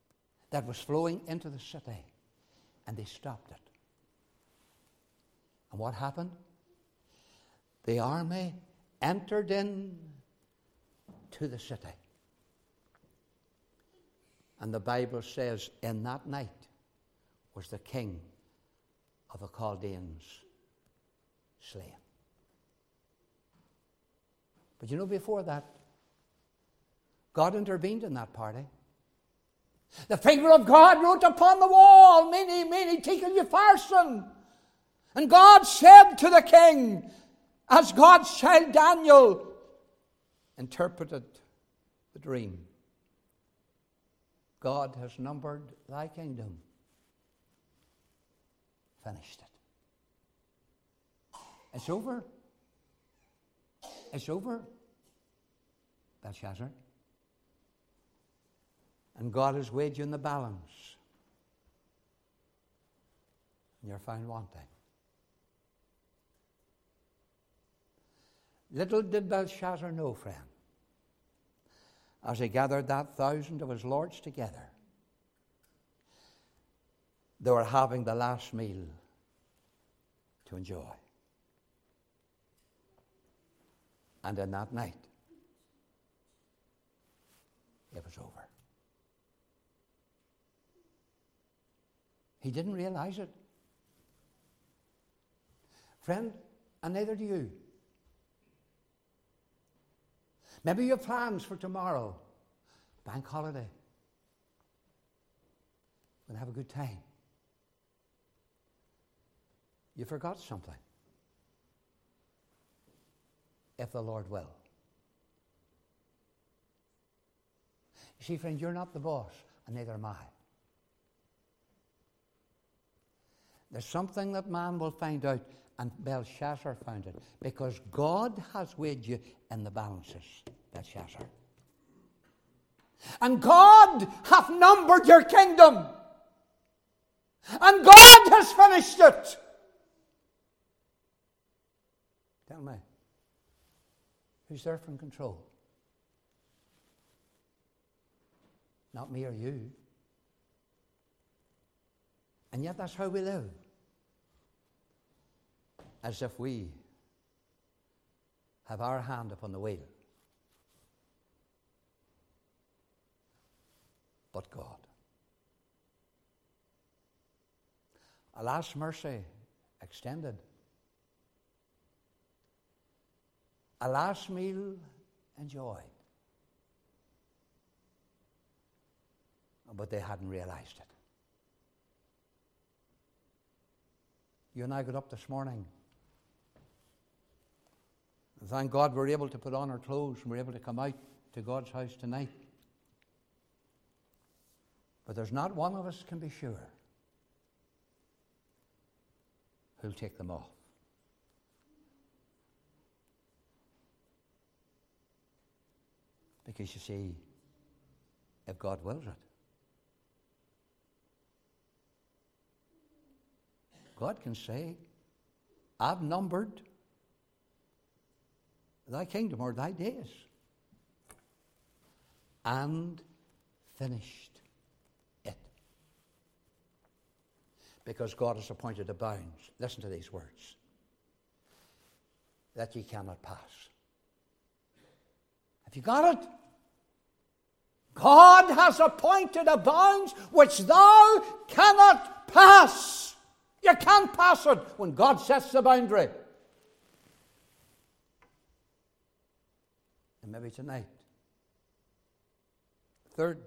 that was flowing into the city, and they stopped it. And what happened? The army entered in to the city. And the Bible says, in that night was the king of the Chaldeans slain. But you know, before that, God intervened in that party. The finger of God wrote upon the wall, Mene, Mene, Tekel, Upharsin. And God said to the king, as God's child Daniel interpreted the dream, God has numbered thy kingdom. Finished it. It's over. It's over, Belshazzar. And God has weighed you in the balance. And you're found wanting. Little did Belshazzar know, friend, as he gathered that 1,000 of his lords together, they were having the last meal to enjoy. And in that night, it was over. He didn't realize it. Friend, and neither do you. Maybe you have plans for tomorrow. Bank holiday. We'll have a good time. You forgot something. If the Lord will. You see, friend, you're not the boss, and neither am I. There's something that man will find out, and Belshazzar found it, because God has weighed you in the balances, Belshazzar. And God hath numbered your kingdom. And God has finished it. Tell me, who's there from control? Not me or you. And yet that's how we live. As if we have our hand upon the wheel. But God. A last mercy extended. A last meal enjoyed. But they hadn't realized it. You and I got up this morning. And thank God we're able to put on our clothes and we're able to come out to God's house tonight. But there's not one of us can be sure who'll take them off. Because you see, if God wills it, God can say, I've numbered thy kingdom or thy days and finished it. Because God has appointed a bounds. Listen to these words. That ye cannot pass. Have you got it? God has appointed a bounds which thou cannot pass. You can't pass it when God sets the boundary. And maybe tonight. Third,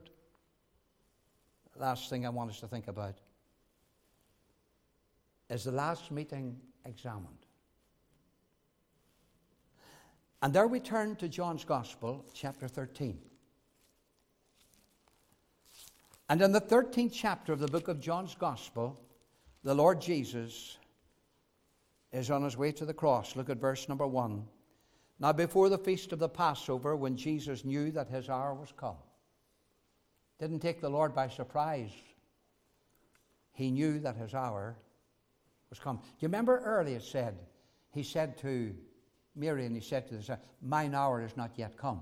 last thing I want us to think about is the last meeting examined. And there we turn to John's Gospel, chapter 13. And in the 13th chapter of the book of John's Gospel, the Lord Jesus is on his way to the cross. Look at verse number 1. Now before the feast of the Passover, when Jesus knew that his hour was come. Didn't take the Lord by surprise. He knew that his hour was come. Do you remember earlier he said to Mary and he said to the son, mine hour is not yet come.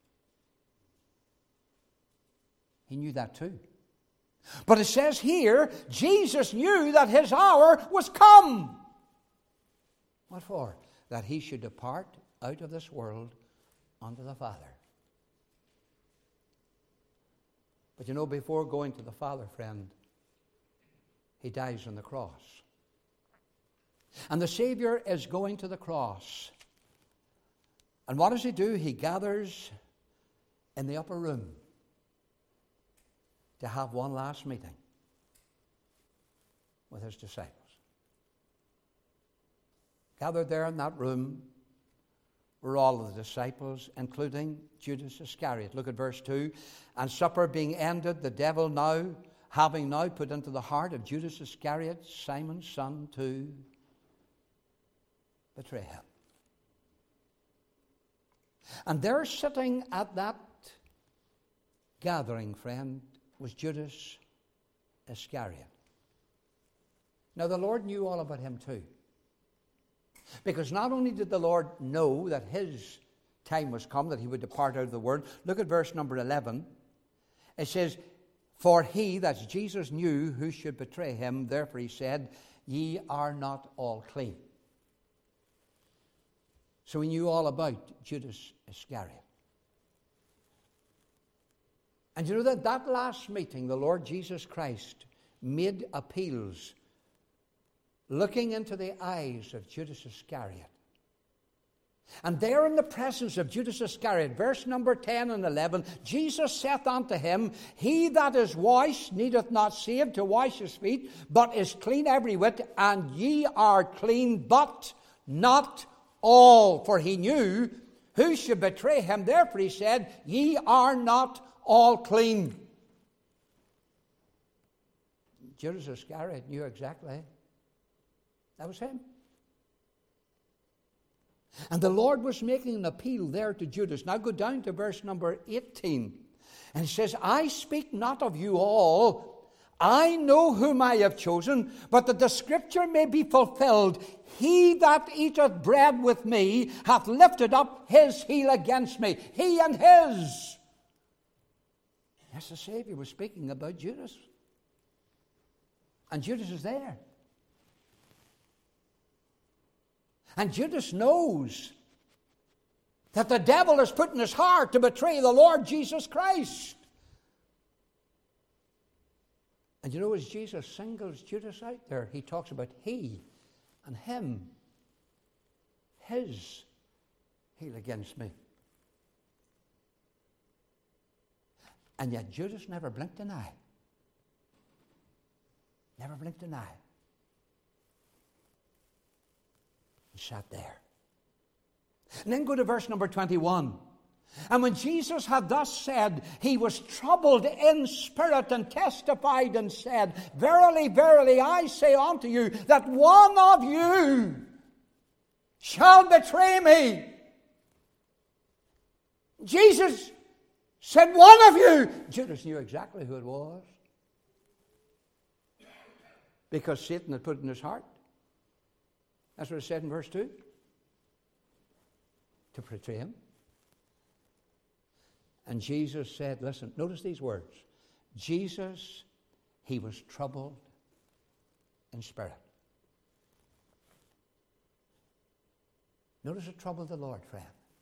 He knew that too. But it says here, Jesus knew that his hour was come. What for? That he should depart out of this world unto the Father. But you know, before going to the Father, friend, he dies on the cross. And the Savior is going to the cross. And what does he do? He gathers in the upper room to have one last meeting with his disciples. Gathered there in that room were all of the disciples, including Judas Iscariot. Look at verse 2. And supper being ended, the devil having now put into the heart of Judas Iscariot, Simon's son, to betray him. And there sitting at that gathering, friend, was Judas Iscariot. Now the Lord knew all about him too. Because not only did the Lord know that his time was come, that he would depart out of the world. Look at verse number 11. It says, for he, that's Jesus, knew who should betray him. Therefore he said, ye are not all clean. So he knew all about Judas Iscariot. And you know that last meeting, the Lord Jesus Christ made appeals looking into the eyes of Judas Iscariot. And there in the presence of Judas Iscariot, verse number 10 and 11, Jesus saith unto him, he that is washed needeth not save to wash his feet, but is clean every whit, and ye are clean, but not all. For he knew who should betray him. Therefore he said, ye are not all clean. Judas Iscariot knew exactly. That was him. And the Lord was making an appeal there to Judas. Now go down to verse number 18. And he says, I speak not of you all. I know whom I have chosen, but that the scripture may be fulfilled. He that eateth bread with me hath lifted up his heel against me. He and his. Yes, the Savior was speaking about Judas. And Judas is there. And Judas knows that the devil has put in his heart to betray the Lord Jesus Christ. And you know, as Jesus singles Judas out there, he talks about he and him, his heel against me. And yet Judas never blinked an eye. Never blinked an eye. He sat there. And then go to verse number 21. And when Jesus had thus said, he was troubled in spirit and testified and said, verily, verily, I say unto you, that one of you shall betray me. Jesus said, one of you. Judas knew exactly who it was. Because Satan had put it in his heart. That's what it said in verse 2. To betray him. And Jesus said, listen, notice these words. Jesus, he was troubled in spirit. Notice it troubled the Lord, friend.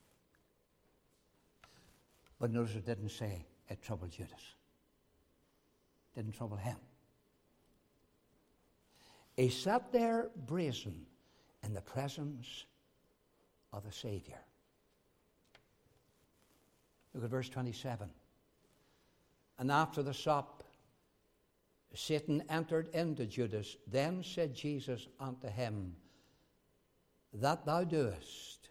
But notice it didn't say it troubled Judas. It didn't trouble him. He sat there brazen in the presence of the Savior. Look at verse 27. And after the sup, Satan entered into Judas. Then said Jesus unto him, that thou doest,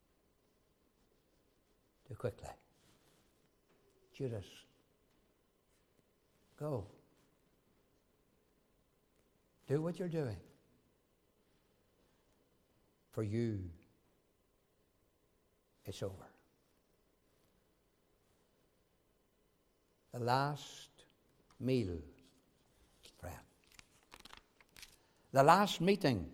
do quickly. Judas, go. Do what you're doing. For you, it's over. The last meal, friend. The last meeting.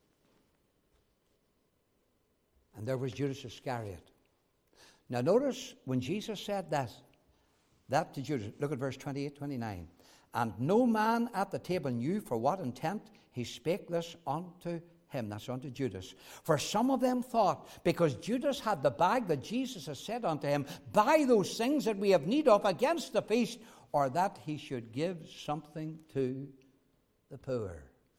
And there was Judas Iscariot. Now notice when Jesus said that to Judas, look at verse 28, 29. And no man at the table knew for what intent he spake this unto him, that's unto Judas. For some of them thought, because Judas had the bag, that Jesus had said unto him, buy those things that we have need of against the feast, or that he should give something to the poor.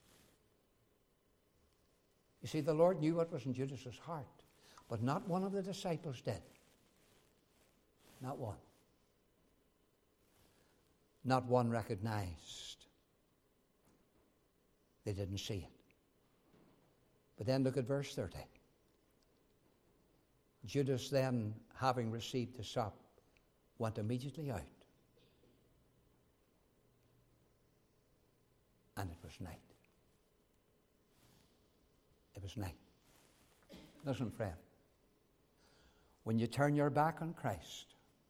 You see, the Lord knew what was in Judas's heart, but not one of the disciples did. Not one. Not one recognized. They didn't see it. But then look at verse 30. Judas then, having received the sop, went immediately out. And it was night. It was night. Listen, friend. When you turn your back on Christ,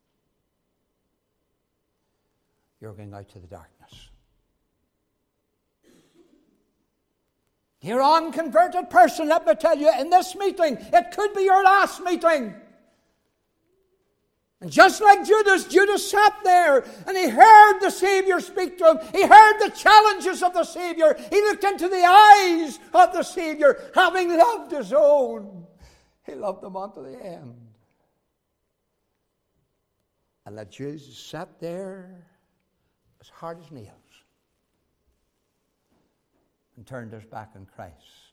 you're going out to the darkness. Dear unconverted person, let me tell you, in this meeting, it could be your last meeting. And just like Judas sat there and he heard the Savior speak to him. He heard the challenges of the Savior. He looked into the eyes of the Savior, having loved his own. He loved them unto the end. And that Jesus sat there as hard as nails and turned his back on Christ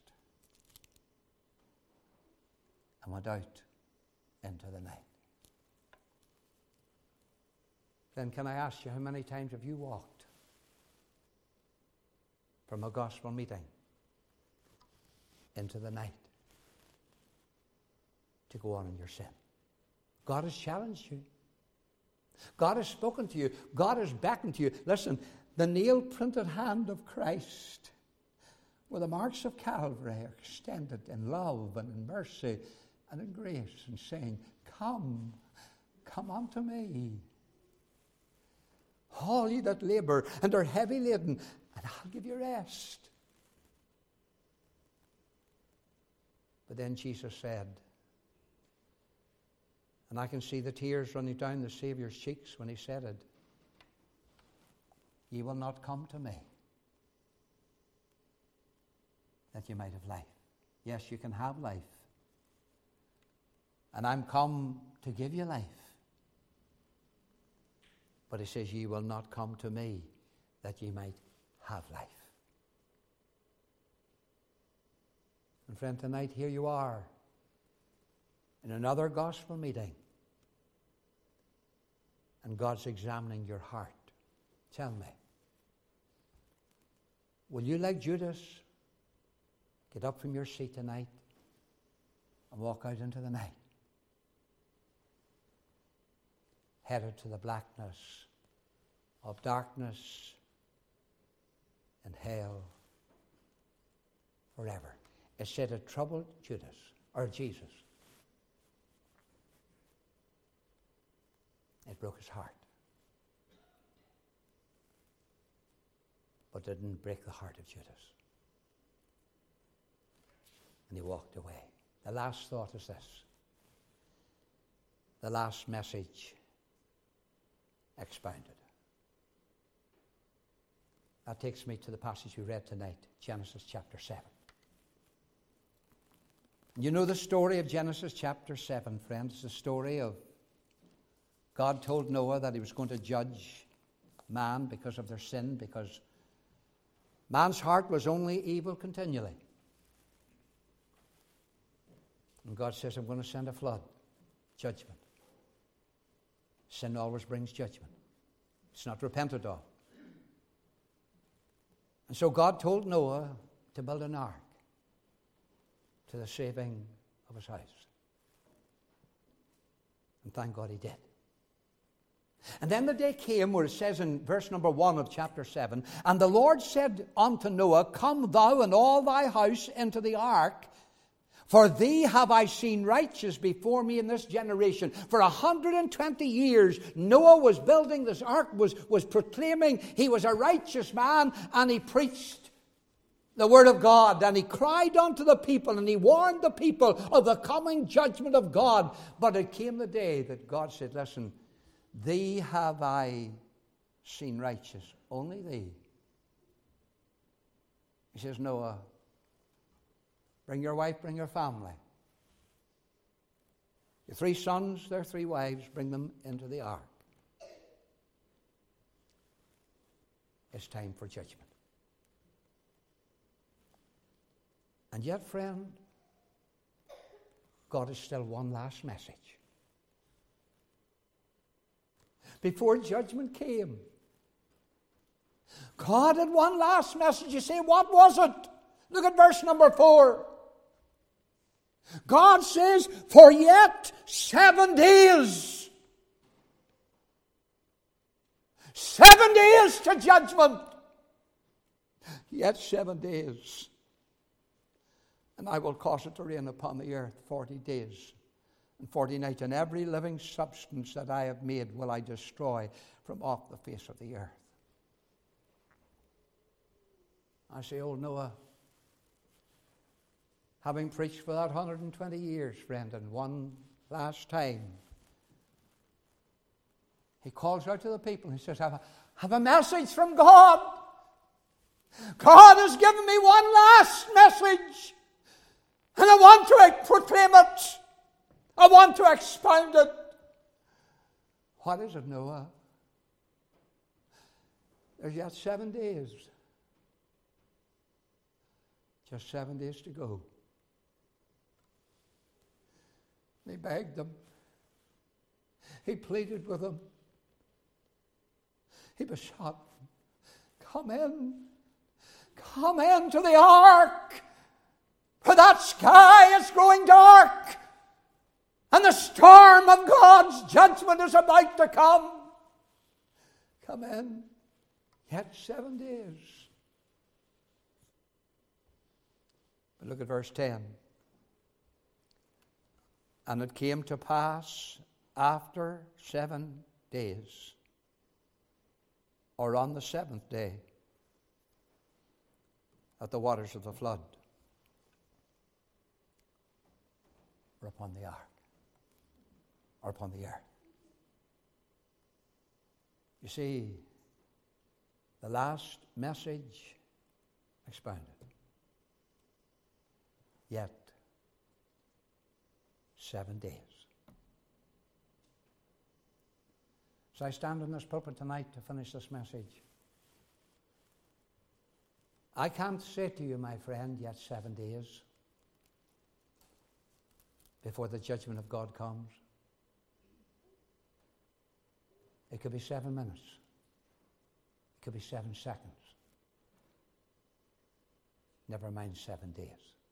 and went out into the night. Then can I ask you, how many times have you walked from a gospel meeting into the night to go on in your sin? God has challenged you. God has spoken to you. God has beckoned to you. Listen, the nail-printed hand of Christ, with the marks of Calvary, are extended in love and in mercy and in grace, and saying, come unto me, all ye that labor and are heavy laden, and I'll give you rest. But then Jesus said, and I can see the tears running down the Saviour's cheeks when he said it, ye will not come to me that you might have life. Yes, you can have life. And I'm come to give you life. But he says, ye will not come to me that ye might have life. And friend, tonight here you are in another gospel meeting. And God's examining your heart. Tell me, will you, like Judas, get up from your seat tonight and walk out into the night, headed to the blackness of darkness and hell forever? It said it troubled Judas, or Jesus. It broke his heart. But it didn't break the heart of Judas. And he walked away. The last thought is this. The last message expounded. That takes me to the passage we read tonight, Genesis chapter 7. You know the story of Genesis chapter 7, friends. It's the story of God told Noah that he was going to judge man because of their sin, because man's heart was only evil continually. And God says, I'm going to send a flood, judgment. Sin always brings judgment. It's not repented of. And so God told Noah to build an ark to the saving of his house. And thank God he did. And then the day came where it says in verse number 1 of chapter 7, and the Lord said unto Noah, come thou and all thy house into the ark, for thee have I seen righteous before me in this generation. For 120 years, Noah was building this ark, was proclaiming he was a righteous man, and he preached the word of God, and he cried unto the people, and he warned the people of the coming judgment of God. But it came the day that God said, listen, thee have I seen righteous, only thee. He says, Noah, Bring your wife, bring your family. Your 3 sons, their 3 wives, bring them into the ark. It's time for judgment. And yet, friend, God has still one last message. Before judgment came, God had one last message. You say, what was it? Look at verse number 4. God says, for yet 7 days. 7 days to judgment. Yet 7 days. And I will cause it to rain upon the earth 40 days and 40 nights. And every living substance that I have made will I destroy from off the face of the earth. I say, old Noah, having preached for that 120 years, friend, and one last time, he calls out to the people and he says, I have a message from God. God has given me one last message, and I want to proclaim it. I want to expound it. What is it, Noah? There's yet 7 days. Just 7 days to go. He begged them. He pleaded with them. He besought them. Come in. Come into the ark. For that sky is growing dark. And the storm of God's judgment is about to come. Come in. Yet 7 days. But look at verse 10. And it came to pass after 7 days, or on the 7th day, that the waters of the flood were upon the ark, or upon the earth. You see, the last message expounded. Yet 7 days. So I stand in this pulpit tonight to finish this message. I can't say to you, my friend, yet 7 days before the judgment of God comes. It could be 7 minutes. It could be 7 seconds. Never mind 7 days.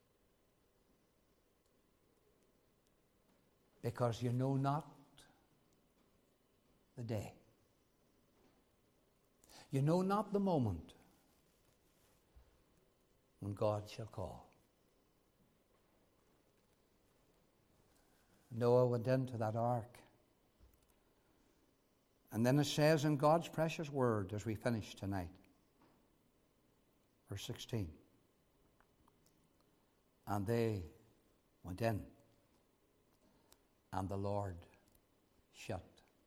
Because you know not the day. You know not the moment when God shall call. Noah went into that ark. And then it says in God's precious word as we finish tonight, verse 16, and they went in, and the Lord shut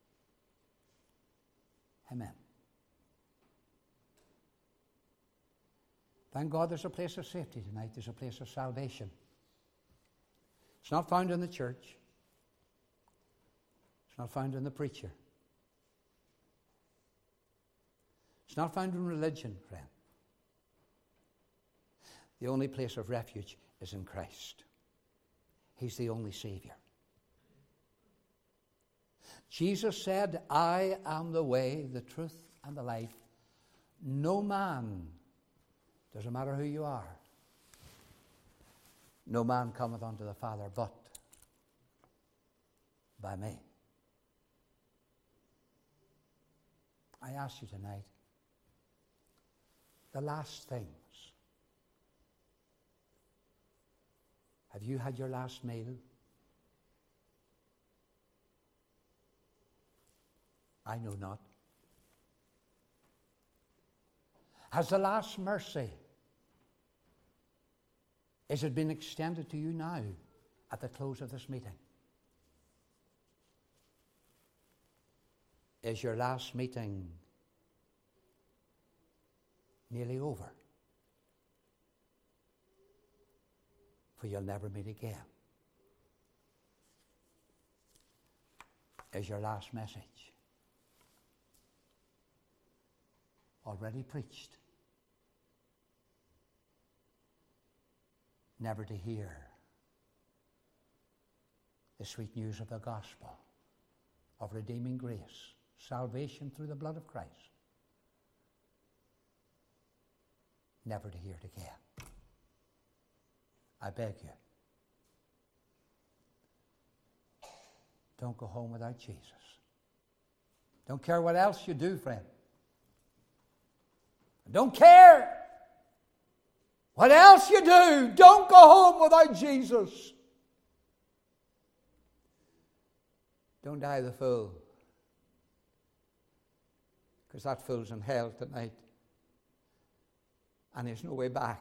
him in. Thank God there's a place of safety tonight. There's a place of salvation. It's not found in the church. It's not found in the preacher. It's not found in religion, friend. The only place of refuge is in Christ. He's the only Savior. Jesus said, I am the way, the truth, and the life. No man, doesn't matter who you are, no man cometh unto the Father but by me. I ask you tonight, the last things. Have you had your last meal? I know not. Has the last mercy, is it been extended to you now at the close of this meeting? Is your last meeting nearly over? for you'll never meet again, is your last message already preached, never to hear the sweet news of the gospel of redeeming grace, salvation through the blood of Christ, never to hear it again. I beg you, don't go home without Jesus. Don't care what else you do, friend. Don't care what else you do. Don't go home without Jesus. Don't die the fool, because that fool's in hell tonight, and there's no way back,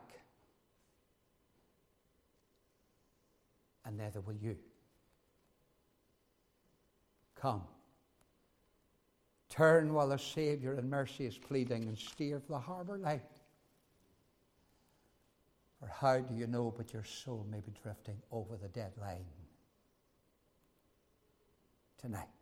and neither will you. Come, turn while the Savior in mercy is pleading, and steer for the harbour light. For how do you know but your soul may be drifting over the dead line tonight?